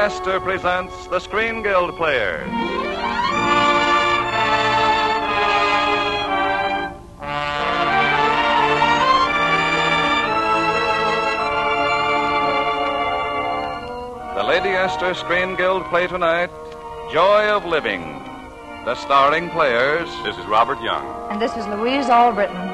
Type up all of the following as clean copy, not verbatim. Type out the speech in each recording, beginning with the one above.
Astor presents the Screen Guild Players. The Lady Astor Screen Guild play tonight, Joy of Living. The starring players... This is Robert Young. And this is Louise Albritton.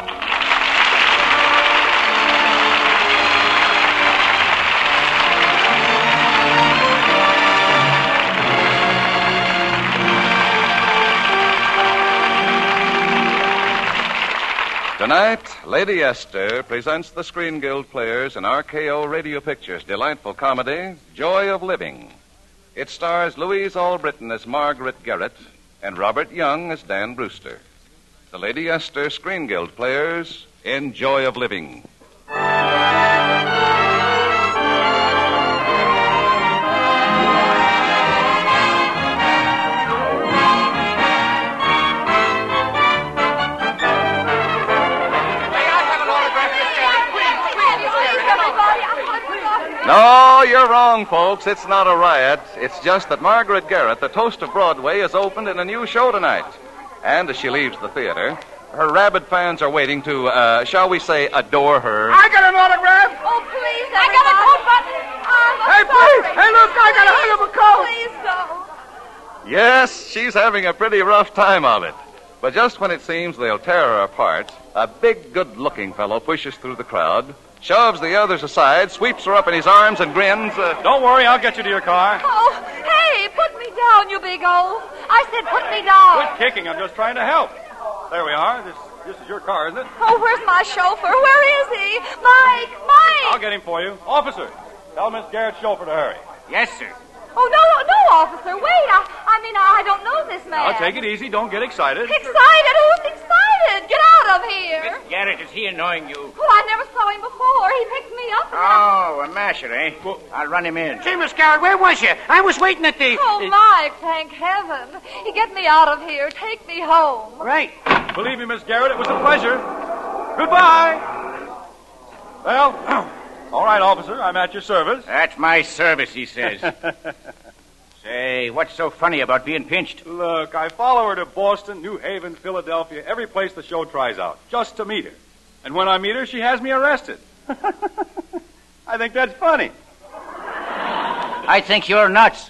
Tonight, Lady Astor presents the Screen Guild Players in RKO Radio Pictures' delightful comedy, Joy of Living. It stars Louise Albritton as Margaret Garrett and Robert Young as Dan Brewster. The Lady Astor Screen Guild Players in Joy of Living. No, you're wrong, folks. It's not a riot. It's just that Margaret Garrett, the toast of Broadway, has opened in a new show tonight. And as she leaves the theater, her rabid fans are waiting to, shall we say, adore her. I got an autograph. Oh, please, I got a coat button. Hey, please. Hey, look, I got a hell of a coat. Please don't. Yes, she's having a pretty rough time of it. But just when it seems they'll tear her apart, a big, good-looking fellow pushes through the crowd, shoves the others aside, sweeps her up in his arms, and grins. Don't worry, I'll get you to your car. Oh, hey, put me down, you big O. I said put me down. Quit kicking, I'm just trying to help. There we are. This is your car, isn't it? Oh, where's my chauffeur? Where is he? Mike! I'll get him for you. Officer, tell Miss Garrett's chauffeur to hurry. Yes, sir. Oh, no, officer, wait. I don't know this man. Now, take it easy. Don't get excited. Excited? Who's excited? Get out of here. Miss Garrett, is he annoying you? Oh, I never saw him before. He picked me up. Oh, a masher, eh? I'll run him in. Say, Miss Garrett, where was you? I was waiting at the... Oh, Mike, thank heaven. Get me out of here. Take me home. Right. Believe me, Miss Garrett, it was a pleasure. Goodbye. Well, all right, officer, I'm at your service. That's my service, he says. Say, what's so funny about being pinched? Look, I follow her to Boston, New Haven, Philadelphia, every place the show tries out, just to meet her. And when I meet her, she has me arrested. I think that's funny. I think you're nuts.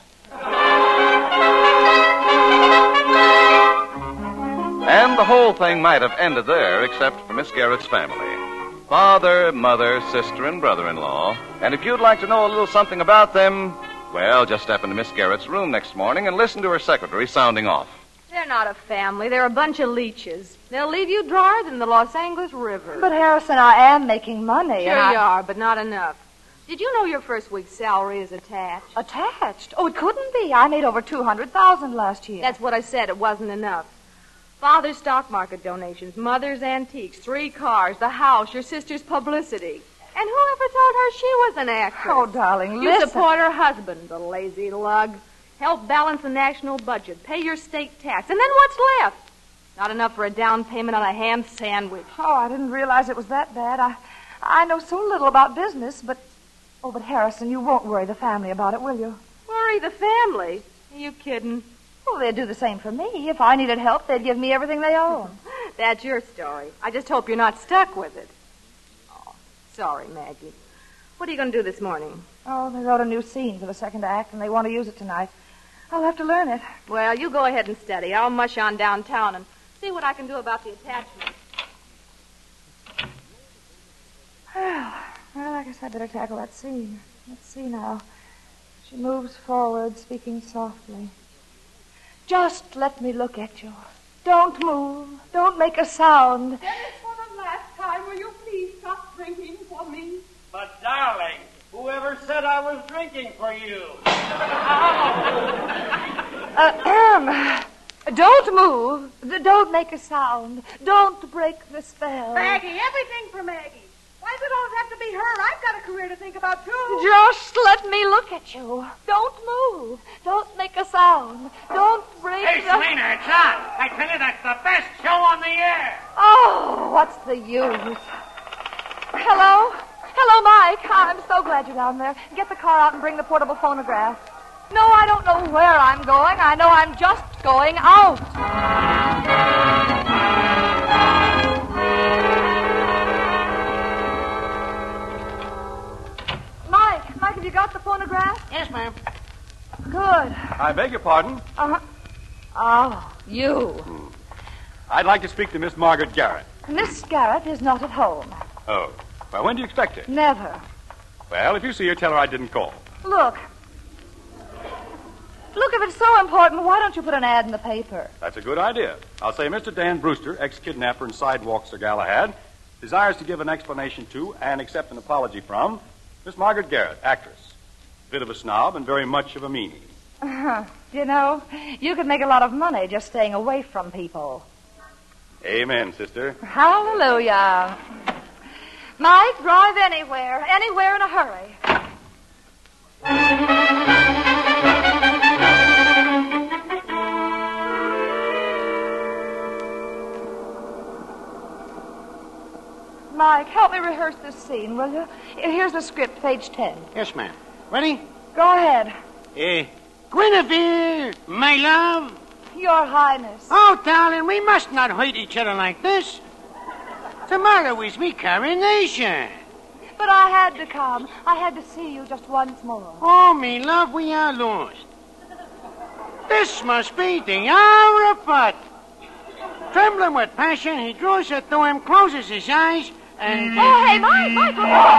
And the whole thing might have ended there, except for Miss Garrett's family. Father, mother, sister, and brother-in-law. And if you'd like to know a little something about them, well, just step into Miss Garrett's room next morning and listen to her secretary sounding off. They're not a family. They're a bunch of leeches. They'll leave you drier than the Los Angeles River. But, Harrison, I am making money. Sure you are, but not enough. Did you know your first week's salary is attached? Attached? Oh, it couldn't be. I made over $200,000 last year. That's what I said. It wasn't enough. Father's stock market donations, mother's antiques, 3 cars, the house, your sister's publicity. And whoever told her she was an actress? Oh, darling, You listen. support her husband, the lazy lug. Help balance the national budget. Pay your state tax. And then what's left? Not enough for a down payment on a ham sandwich. Oh, I didn't realize it was that bad. I know so little about business, but... Oh, but Harrison, you won't worry the family about it, will you? Worry the family? Are you kidding? Well, they'd do the same for me. If I needed help, they'd give me everything they own. That's your story. I just hope you're not stuck with it. Oh, sorry, Maggie. What are you going to do this morning? Oh, they wrote a new scene for the second act, and they want to use it tonight. I'll have to learn it. Well, you go ahead and study. I'll mush on downtown and see what I can do about the attachment. Well, I guess I better tackle that scene. Let's see now. She moves forward, speaking softly. Just let me look at you. Don't move. Don't make a sound. Dennis, for the last time, will you please stop drinking for me? But, darling, whoever said I was drinking for you? Don't move. Don't make a sound. Don't break the spell. Maggie, everything for Maggie. Why does it always have to be her? I've got a career to think about, too. Just let me look at you. Don't move. Don't make a sound. Don't break Hey, the... Selena, it's on. I tell you, that's the best show on the air. Oh, what's the use? Hello? Hello, Mike. I'm so glad you're down there. Get the car out and bring the portable phonograph. No, I don't know where I'm going. I know I'm just going out. Mike, have you got the phonograph? Yes, ma'am. Good. I beg your pardon. Uh-huh. Oh, you. I'd like to speak to Miss Margaret Garrett. Miss Garrett is not at home. Oh. Well, when do you expect her? Never. Well, if you see her, tell her I didn't call. Look, if it's so important, why don't you put an ad in the paper? That's a good idea. I'll say Mr. Dan Brewster, ex-kidnapper and sidewalk Sir Galahad, desires to give an explanation to and accept an apology from Miss Margaret Garrett, actress. Bit of a snob and very much of a meanie. You know, you could make a lot of money just staying away from people. Amen, sister. Hallelujah. Mike, drive anywhere in a hurry. Mike, help me rehearse this scene, will you? Here's the script, page 10. Yes, ma'am. Ready? Go ahead. Guinevere, my love. Your Highness. Oh, darling, we must not hurt each other like this. Tomorrow is me coronation. But I had to come. I had to see you just once more. Oh, me love, we are lost. This must be the hour of part. Trembling with passion, he draws her to him, closes his eyes, and... Oh, hey, Mike,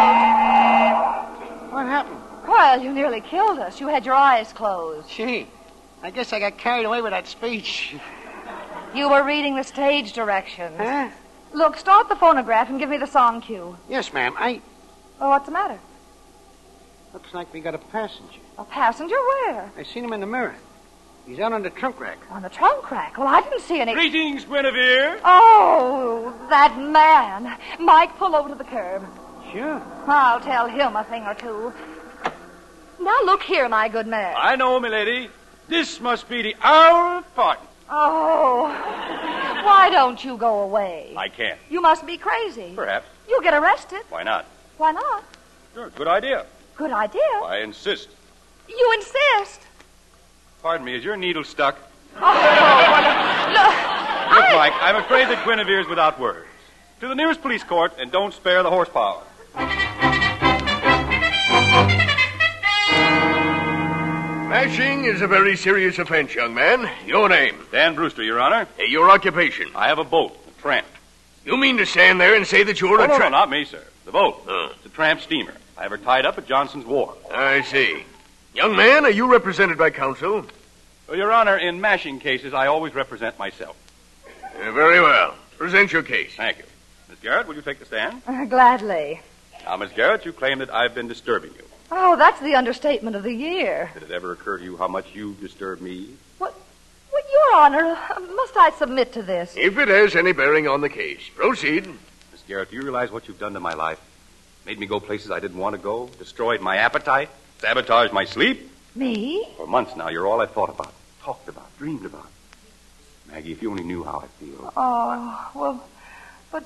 What happened? Well, you nearly killed us. You had your eyes closed. Gee, I guess I got carried away with that speech. You were reading the stage directions. Huh? Look, start the phonograph and give me the song cue. Yes, ma'am. Oh, what's the matter? Looks like we got a passenger. A passenger where? I seen him in the mirror. He's out on the trunk rack. On the trunk rack? Well, I didn't see any... Greetings, Guinevere. Oh, that man. Mike, pull over to the curb. Sure. I'll tell him a thing or two. Now, look here, my good man. I know, milady. This must be the hour of parting. Oh, why don't you go away? I can't. You must be crazy. Perhaps. You'll get arrested. Why not? Why not? Sure, good idea. Good idea. I insist. You insist. Pardon me, is your needle stuck? Oh, look, Look, Mike, I'm afraid that Guinevere's without words. To the nearest police court, and don't spare the horsepower. Smashing is a very serious offense, young man. Your name? Dan Brewster, Your Honor. Your occupation? I have a boat, a tramp. You mean to stand there and say that you're a No, tramp? not me, sir. The boat. Oh. It's a tramp steamer. I have her tied up at Johnson's Wharf. I see. Young man, are you represented by counsel? Well, Your Honor, in mashing cases, I always represent myself. Very well. Present your case. Thank you. Miss Garrett, will you take the stand? Gladly. Now, Miss Garrett, you claim that I've been disturbing you. Oh, that's the understatement of the year. Did it ever occur to you how much you disturb me? What, Your Honor, must I submit to this? If it has any bearing on the case, proceed. Miss Garrett, do you realize what you've done to my life? Made me go places I didn't want to go, destroyed my appetite, sabotaged my sleep. Me? For months now, you're all I've thought about, talked about, dreamed about. Maggie, if you only knew how I feel. Oh, well, but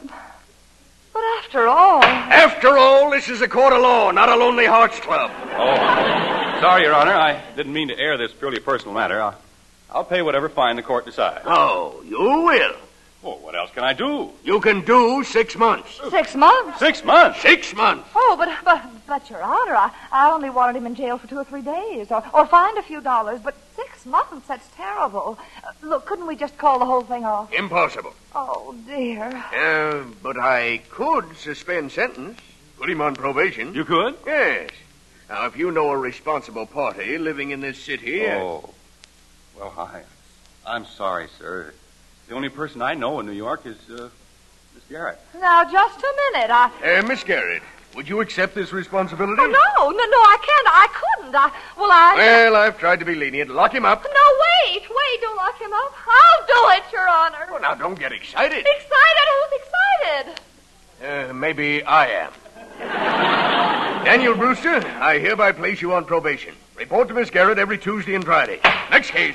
after all... After all, this is a court of law, not a Lonely Hearts Club. Oh, sorry, Your Honor. I didn't mean to air this purely personal matter. I'll pay whatever fine the court decides. Oh, you will. Well, what else can I do? You can do 6 months. 6 months? 6 months? 6 months. Oh, but Your Honor, I only wanted him in jail for 2 or 3 days, or fined a few dollars, but 6 months, that's terrible. Look, couldn't we just call the whole thing off? Impossible. Oh, dear. But I could suspend sentence, put him on probation. You could? Yes. Now, if you know a responsible party living in this city... Oh. Well, I'm sorry, sir. The only person I know in New York is, Miss Garrett. Now, just a minute, Miss Garrett, would you accept this responsibility? Oh, no, I can't. I couldn't. Well, I've tried to be lenient. Lock him up. No, wait, don't lock him up. I'll do it, Your Honor. Well, now, don't get excited. Excited? Who's excited? Maybe I am. Daniel Brewster, I hereby place you on probation. Report to Miss Garrett every Tuesday and Friday. Next case.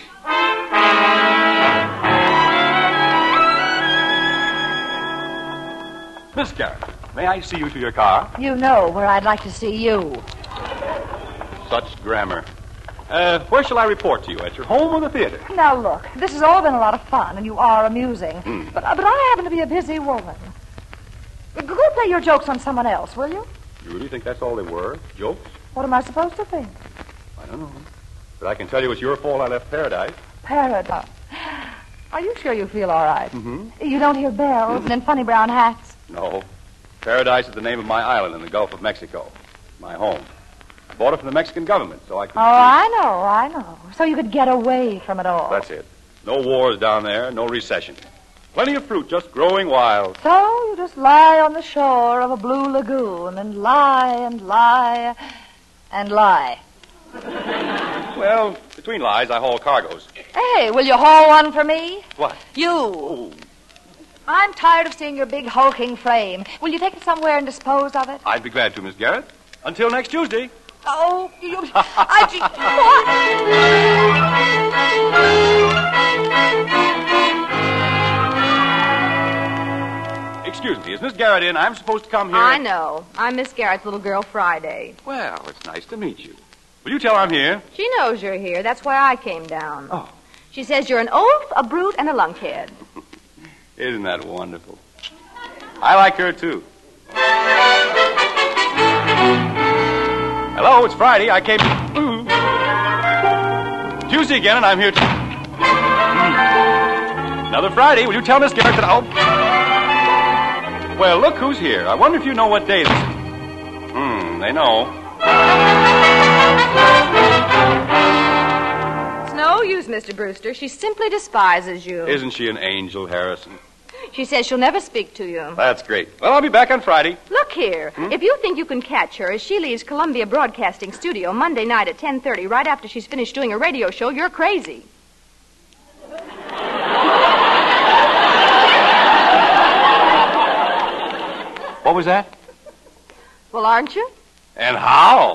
Miss Garrett, may I see you to your car? You know where I'd like to see you. Such grammar. Where shall I report to you? At your home or the theater? Now, look, this has all been a lot of fun, and you are amusing. But I happen to be a busy woman. Go play your jokes on someone else, will you? You really think that's all they were? Jokes? What am I supposed to think? I don't know. But I can tell you it's your fault I left Paradise. Paradise. Are you sure you feel all right? Mm-hmm. You don't hear bells and funny brown hats? No. Paradise is the name of my island in the Gulf of Mexico. My home. I bought it from the Mexican government, so I could... Oh, I know. So you could get away from it all. That's it. No wars down there, no recession. Plenty of fruit just growing wild. So you just lie on the shore of a blue lagoon and lie and lie and lie. Well, between lies, I haul cargoes. Hey, will you haul one for me? What? You. Oh, I'm tired of seeing your big hulking frame. Will you take it somewhere and dispose of it? I'd be glad to, Miss Garrett. Until next Tuesday. Oh, Excuse me, is Miss Garrett in? I'm supposed to come here. I know. I'm Miss Garrett's little girl, Friday. Well, it's nice to meet you. Will you tell her I'm here? She knows you're here. That's why I came down. Oh. She says you're an oaf, a brute, and a lunkhead. Isn't that wonderful? I like her, too. Hello, it's Friday. I came... Tuesday again, and I'm here... Another Friday. Will you tell Miss Garrett that I'll... Well, look who's here. I wonder if you know what day this is. They know. It's no use, Mr. Brewster. She simply despises you. Isn't she an angel, Harrison? She says she'll never speak to you. That's great. Well, I'll be back on Friday. Look here. If you think you can catch her as she leaves Columbia Broadcasting Studio Monday night at 10:30, right after she's finished doing a radio show, you're crazy. What was that? Well, aren't you? And how?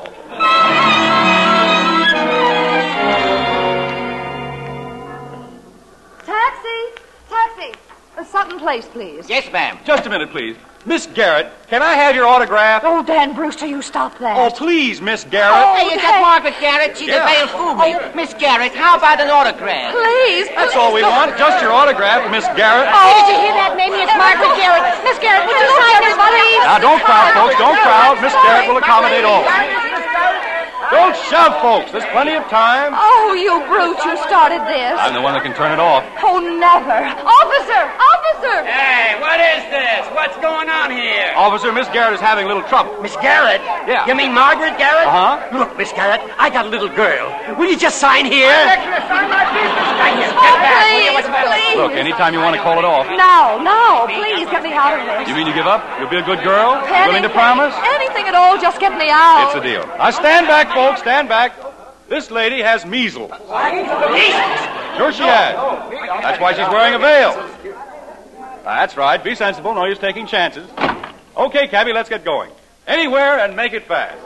Taxi. Sutton Place, please. Yes, ma'am. Just a minute, please. Miss Garrett, can I have your autograph? Oh, Dan Brewster, you stop that. Oh, please, Miss Garrett. Hey, is that Margaret Garrett? She's a veiled fool me. Miss Garrett, how about an autograph? Please. That's all we want. Just your autograph, Miss Garrett. Hey, did you hear that? Maybe it's Margaret Garrett. Miss Garrett, would you sign this, please? Now, don't crowd, folks. Don't crowd. Miss Garrett will accommodate all. Don't shove, folks. There's plenty of time. Oh, you brute, you started this. I'm the one that can turn it off. Oh, never. Officer! Hey, what is this? What's going on here? Officer, Miss Garrett is having a little trouble. Miss Garrett? Yeah. You mean Margaret Garrett? Uh-huh. Look, Miss Garrett, I got a little girl. Will you just sign here? Please. Look, anytime you want to call it off. No, please get me out of this. You mean you give up? You'll be a good girl? Penny, Willing to promise? anything at all, just get me out. It's a deal. Now, stand back, folks. Stand back. This lady has measles. Sure she has. That's why she's wearing a veil. That's right. Be sensible. No use taking chances. Okay, cabby, let's get going. Anywhere and make it fast.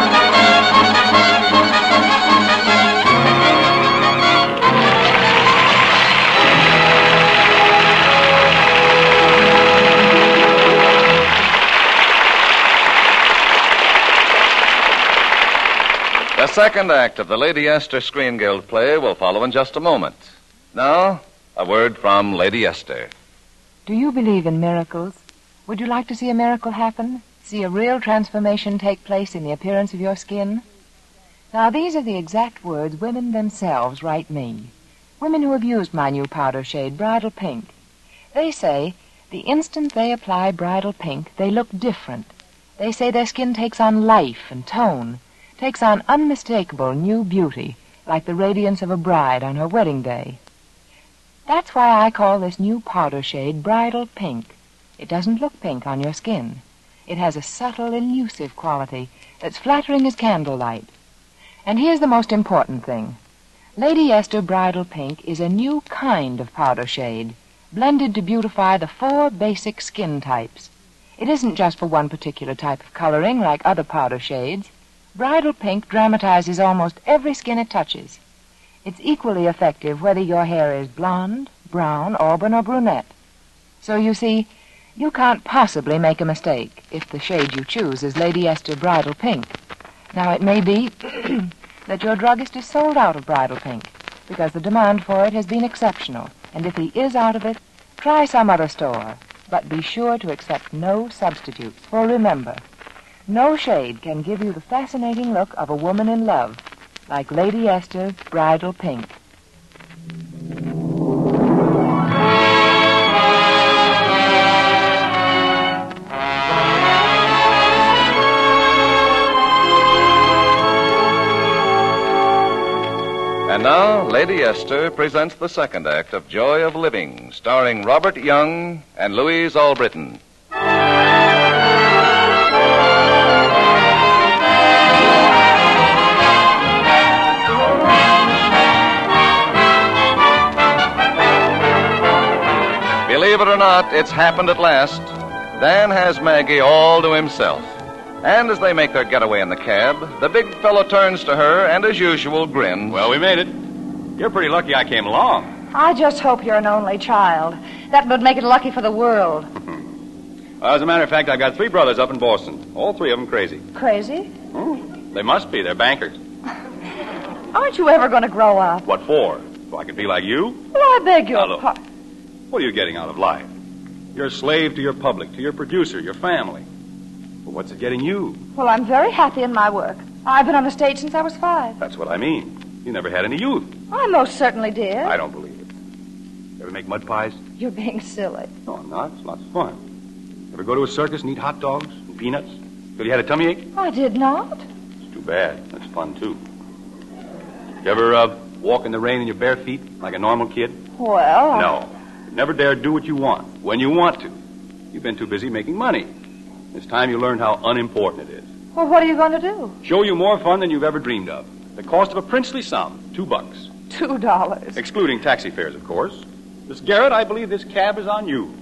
The second act of the Lady Esther Screen Guild play will follow in just a moment. Now, a word from Lady Esther. Do you believe in miracles? Would you like to see a miracle happen? See a real transformation take place in the appearance of your skin? Now, these are the exact words women themselves write me. Women who have used my new powder shade, Bridal Pink. They say, the instant they apply Bridal Pink, they look different. They say their skin takes on life and tone, takes on unmistakable new beauty, like the radiance of a bride on her wedding day. That's why I call this new powder shade Bridal Pink. It doesn't look pink on your skin. It has a subtle, elusive quality that's flattering as candlelight. And here's the most important thing. Lady Esther Bridal Pink is a new kind of powder shade, blended to beautify the 4 basic skin types. It isn't just for one particular type of coloring like other powder shades. Bridal Pink dramatizes almost every skin it touches. It's equally effective whether your hair is blonde, brown, auburn, or brunette. So you see, you can't possibly make a mistake if the shade you choose is Lady Esther Bridal Pink. Now, it may be that your druggist is sold out of Bridal Pink because the demand for it has been exceptional. And if he is out of it, try some other store. But be sure to accept no substitutes. For remember, no shade can give you the fascinating look of a woman in love like Lady Esther's Bridal Pink. And now, Lady Esther presents the second act of Joy of Living, starring Robert Young and Louise Albritton. Believe it or not, it's happened at last. Dan has Maggie all to himself. And as they make their getaway in the cab, the big fellow turns to her and, as usual, grins. Well, we made it. You're pretty lucky I came along. I just hope you're an only child. That would make it lucky for the world. As a matter of fact, I've got 3 brothers up in Boston. All 3 of them crazy. Crazy? They must be. They're bankers. Aren't you ever going to grow up? What for? So I could be like you? Well, I beg your Now, pardon. What are you getting out of life? You're a slave to your public, to your producer, your family. Well, what's it getting you? Well, I'm very happy in my work. I've been on the stage since I was 5. That's what I mean. You never had any youth. I most certainly did. I don't believe it. You ever make mud pies? You're being silly. No, I'm not. It's lots of fun. Ever go to a circus and eat hot dogs and peanuts? Till you had a tummy ache? I did not. It's too bad. That's fun, too. You ever walk in the rain in your bare feet like a normal kid? Well... No. You never dare do what you want, when you want to. You've been too busy making money. It's time you learned how unimportant it is. Well, what are you going to do? Show you more fun than you've ever dreamed of. The cost of a princely sum, $2. $2. Excluding taxi fares, of course. Miss Garrett, I believe this cab is on you.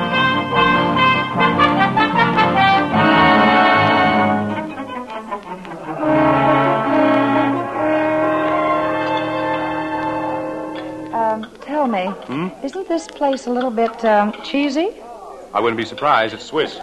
Tell me, isn't this place a little bit cheesy? I wouldn't be surprised. It's Swiss.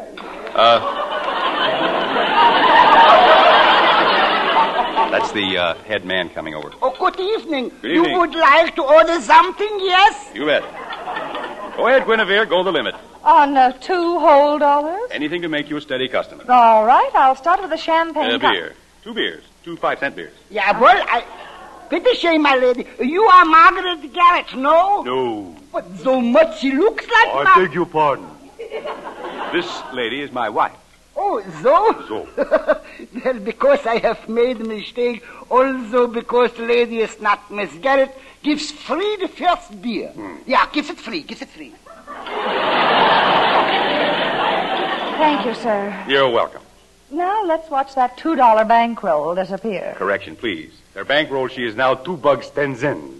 That's the head man coming over. Oh, good evening. Good evening. You would like to order something, yes? You bet. Go ahead, Guinevere. Go the limit. On $2 whole? Anything to make you a steady customer. All right, I'll start with a champagne. Beer. 2 beers. 2 5-cent beers. Yeah, well, Pity shame, my lady. You are Margaret Garrett, no? No. But so much she looks like I beg your pardon. This lady is my wife. Oh, so? So. Well, because I have made a mistake, also because the lady is not Miss Garrett, gives free the first beer. Yeah, gives it free. Thank you, sir. You're welcome. Now let's watch that $2 bankroll disappear. Correction, please. Their bankroll, she is now $2.10.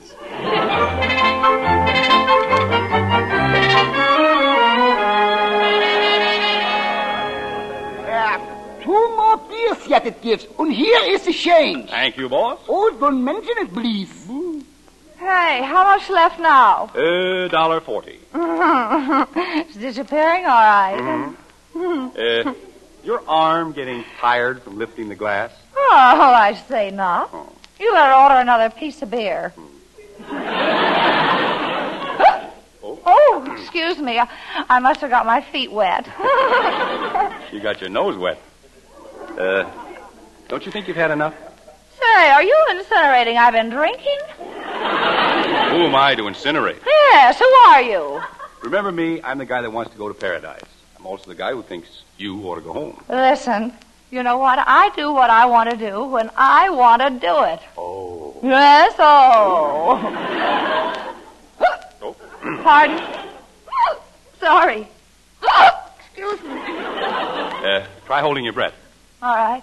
Two more beers yet it gives. And here is the change. Thank you, boss. Oh, don't mention it, please. Hey, how much left now? $1.40. It's disappearing, all right. Your arm getting tired from lifting the glass? Oh, I say not. Oh. You better order another piece of beer. Oh, excuse me. I must have got my feet wet. You got your nose wet. Don't you think you've had enough? Say, are you incinerating I've been drinking? Who am I to incinerate? Yes, who are you? Remember me, I'm the guy that wants to go to paradise. I'm also the guy who thinks you ought to go home. Listen, you know what? I do what I want to do when I want to do it. Oh. Yes, oh. Oh. Pardon? Sorry. Excuse me. Try holding your breath. All right.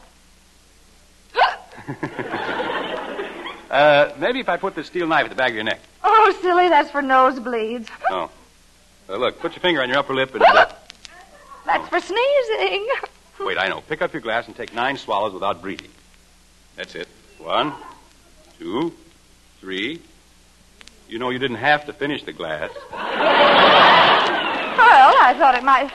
Maybe if I put this steel knife at the back of your neck. Oh, silly, that's for nosebleeds. Oh. Look, put your finger on your upper lip and... That's for sneezing. Wait, I know. Pick up your glass and take 9 swallows without breathing. That's it. 1, 2, 3. You know you didn't have to finish the glass. Well, I thought it might...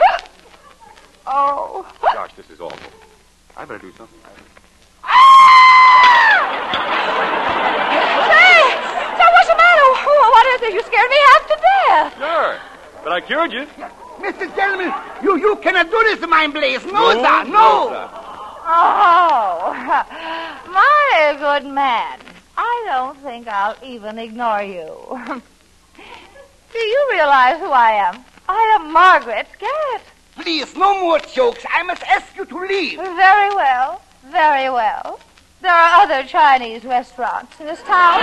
Oh. Gosh, this is awful. I better do something. What's the matter? What is it? You scared me half to death. Sure. But I cured you. Mr. Gentleman, you cannot do this, mein Blaze. No, sir, no. Oh, my good man. I don't think I'll even ignore you. Do you realize who I am? I am Margaret Garrett. Please, no more jokes. I must ask you to leave. Very well. Very well. There are other Chinese restaurants in this town.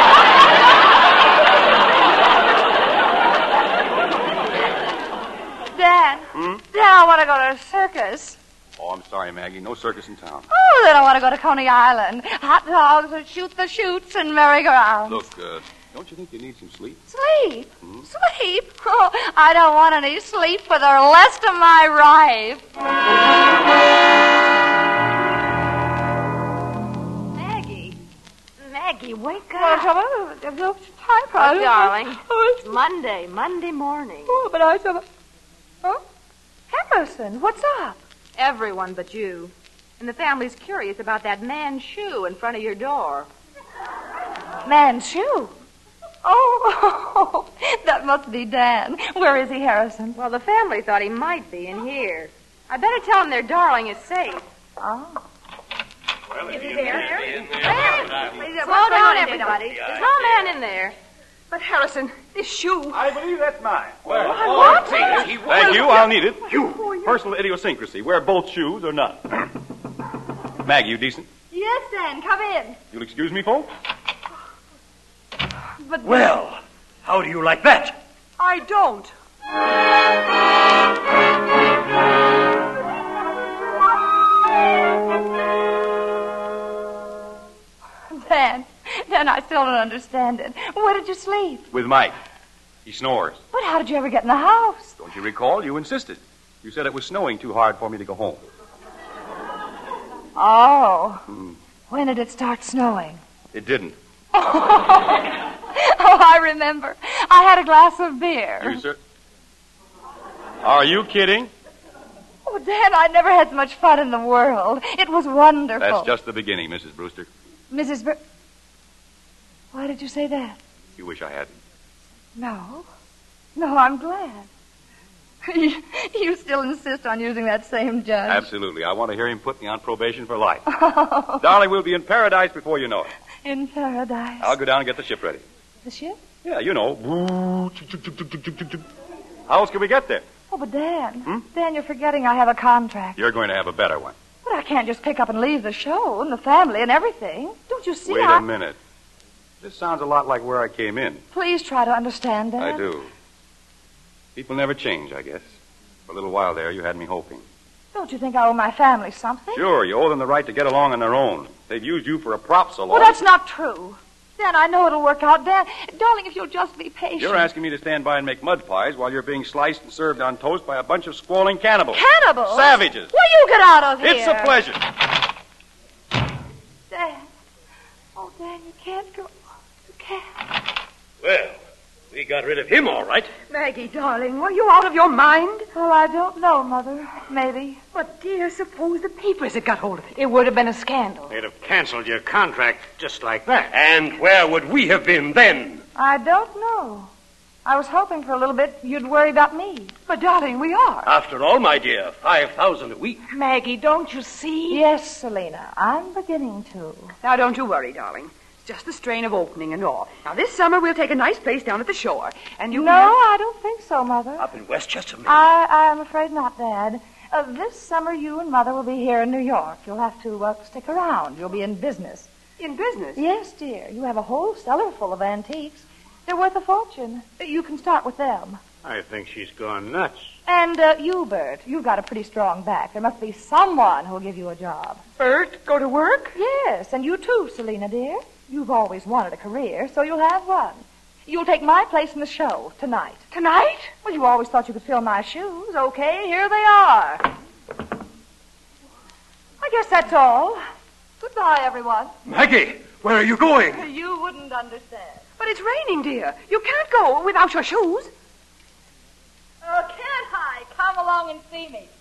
Dan. Dan, I want to go to a circus. Oh, I'm sorry, Maggie. No circus in town. Oh, then I want to go to Coney Island. Hot dogs and shoot the chutes and merry-go-rounds. Look, don't you think you need some sleep? Sleep? Sleep? Oh, I don't want any sleep for the rest of my life. Maggie, wake up. Oh, darling. It's Monday morning. Oh, but I said... Oh? Emerson, what's up? Everyone but you. And the family's curious about that man's shoe in front of your door. Man's shoe? Oh, that must be Dan. Where is he, Harrison? Well, the family thought he might be in here. I better tell him their darling is safe. Oh. Well, is he there? Slow down, everybody. There's no man in there. But, Harrison, this shoe... I believe that's mine. What? Thank you. I'll need it. Personal idiosyncrasy. Wear both shoes or none. Maggie, you decent? Yes, Dan, come in. You'll excuse me, folks? But Well, how do you like that? I don't. Dan, I still don't understand it. Where did you sleep? With Mike. He snores. But how did you ever get in the house? Don't you recall? You insisted. You said it was snowing too hard for me to go home. Oh. When did it start snowing? It didn't. Oh, I remember. I had a glass of beer. You, sir? Are you kidding? Oh, Dan, I never had so much fun in the world. It was wonderful. That's just the beginning, Mrs. Brewster. Mrs. Why did you say that? You wish I hadn't. No, I'm glad. You still insist on using that same judge? Absolutely. I want to hear him put me on probation for life. Darling, we'll be in paradise before you know it. In paradise. I'll go down and get the ship ready. The ship? Yeah, you know. How else can we get there? Oh, but Dan. Dan, you're forgetting I have a contract. You're going to have a better one. But I can't just pick up and leave the show and the family and everything. Don't you see? Wait a minute. This sounds a lot like where I came in. Please try to understand, Dan. I do. People never change, I guess. For a little while there, you had me hoping. Don't you think I owe my family something? Sure, you owe them the right to get along on their own. They've used you for a prop so long. Well, that's not true. Dan, I know it'll work out. Dan, darling, if you'll just be patient. You're asking me to stand by and make mud pies while you're being sliced and served on toast by a bunch of squalling cannibals. Cannibals? Savages. Will you get out of here? It's a pleasure. Dan. Oh, Dan, you can't go. You can't. Well, we got rid of him, all right. Maggie, darling, were you out of your mind? Well, I don't know, Mother. Maybe. But, dear, suppose the papers had got hold of it. It would have been a scandal. They'd have canceled your contract just like that. And where would we have been then? I don't know. I was hoping for a little bit you'd worry about me. But, darling, we are. After all, my dear, $5,000 a week. Maggie, don't you see? Yes, Selena, I'm beginning to. Now, don't you worry, darling. It's just the strain of opening and all. Now, this summer we'll take a nice place down at the shore. And you No, I don't think so, Mother. Up in Westchester, maybe. I'm afraid not, Dad. This summer you and Mother will be here in New York. You'll have to stick around. You'll be in business. In business? Yes, dear. You have a whole cellar full of antiques. They're worth a fortune. You can start with them. I think she's gone nuts. And you, Bert, you've got a pretty strong back. There must be someone who'll give you a job. Bert, go to work? Yes, and you too, Selena, dear. You've always wanted a career, so you'll have one. You'll take my place in the show tonight. Tonight? Well, you always thought you could fill my shoes. Okay, here they are. I guess that's all. Goodbye, everyone. Maggie, where are you going? You wouldn't understand. But it's raining, dear. You can't go without your shoes. Oh, can't I? Come along and see me.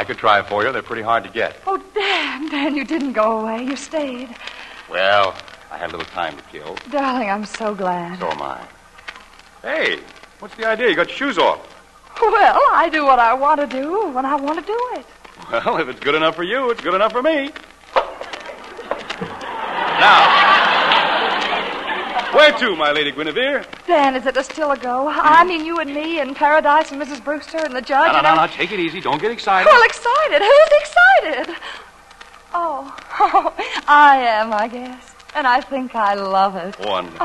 could try for you. They're pretty hard to get. Oh, Dan, you didn't go away. You stayed. Well, I had a little time to kill. Darling, I'm so glad. So am I. Hey, what's the idea? You got your shoes off. Well, I do what I want to do when I want to do it. Well, if it's good enough for you, it's good enough for me. Now, where to, my Lady Guinevere? Dan, is it still a go? I mean, you and me and Paradise and Mrs. Brewster and the judge No, take it easy. Don't get excited. Well, excited? Who's excited? Oh, I am, I guess. And I think I love it. Wonderful.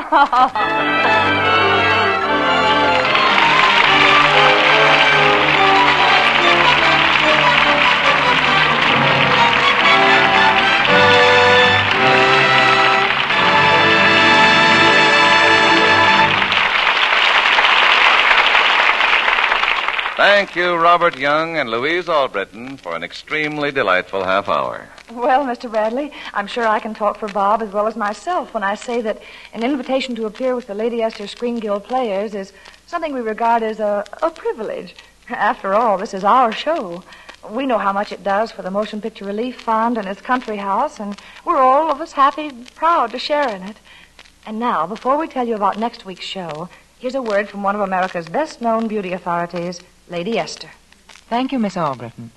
Thank you, Robert Young and Louise Albritton, for an extremely delightful half hour. Well, Mr. Bradley, I'm sure I can talk for Bob as well as myself when I say that an invitation to appear with the Lady Esther Screen Guild Players is something we regard as a privilege. After all, this is our show. We know how much it does for the Motion Picture Relief Fund and its country house, and we're all of us happy and proud to share in it. And now, before we tell you about next week's show, here's a word from one of America's best-known beauty authorities, Lady Esther. Thank you, Miss Albritton.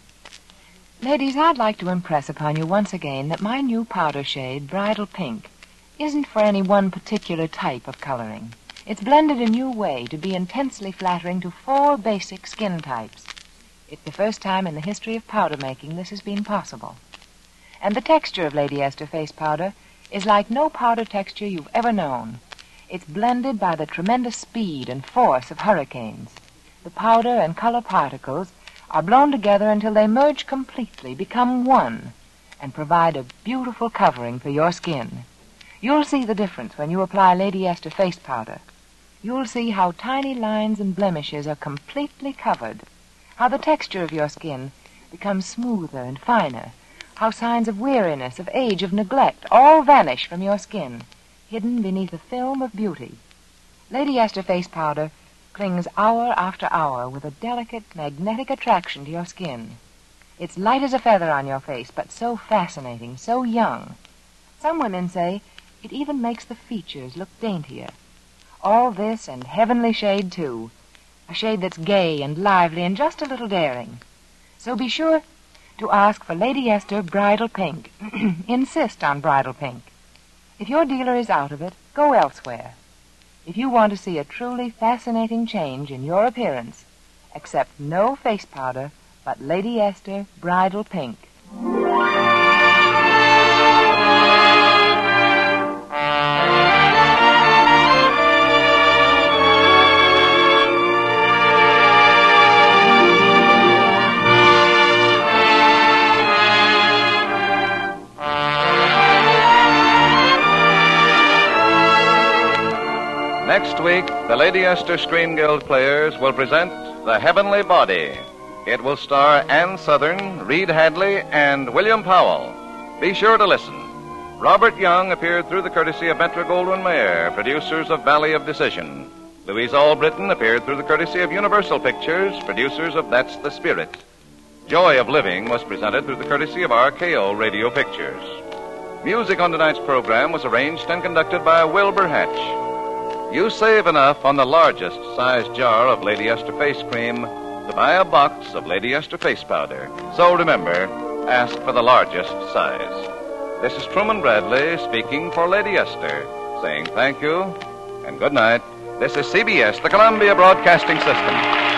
Ladies, I'd like to impress upon you once again that my new powder shade, Bridal Pink, isn't for any one particular type of coloring. It's blended a new way to be intensely flattering to 4 basic skin types. It's the first time in the history of powder making this has been possible. And the texture of Lady Esther face powder is like no powder texture you've ever known. It's blended by the tremendous speed and force of hurricanes. The powder and color particles are blown together until they merge completely, become one, and provide a beautiful covering for your skin. You'll see the difference when you apply Lady Esther face powder. You'll see how tiny lines and blemishes are completely covered, how the texture of your skin becomes smoother and finer, how signs of weariness, of age, of neglect all vanish from your skin, hidden beneath a film of beauty. Lady Esther face powder clings hour after hour with a delicate, magnetic attraction to your skin. It's light as a feather on your face, but so fascinating, so young. Some women say it even makes the features look daintier. All this and heavenly shade, too. A shade that's gay and lively and just a little daring. So be sure to ask for Lady Esther Bridal Pink. Insist on Bridal Pink. If your dealer is out of it, go elsewhere. If you want to see a truly fascinating change in your appearance, accept no face powder but Lady Esther Bridal Pink. Next week, the Lady Esther Screen Guild Players will present The Heavenly Body. It will star Ann Sothern, Reed Hadley, and William Powell. Be sure to listen. Robert Young appeared through the courtesy of Metro-Goldwyn-Mayer, producers of Valley of Decision. Louise Albritton appeared through the courtesy of Universal Pictures, producers of That's the Spirit. Joy of Living was presented through the courtesy of RKO Radio Pictures. Music on tonight's program was arranged and conducted by Wilbur Hatch. You save enough on the largest size jar of Lady Esther face cream to buy a box of Lady Esther face powder. So remember, ask for the largest size. This is Truman Bradley speaking for Lady Esther, saying thank you and good night. This is CBS, the Columbia Broadcasting System.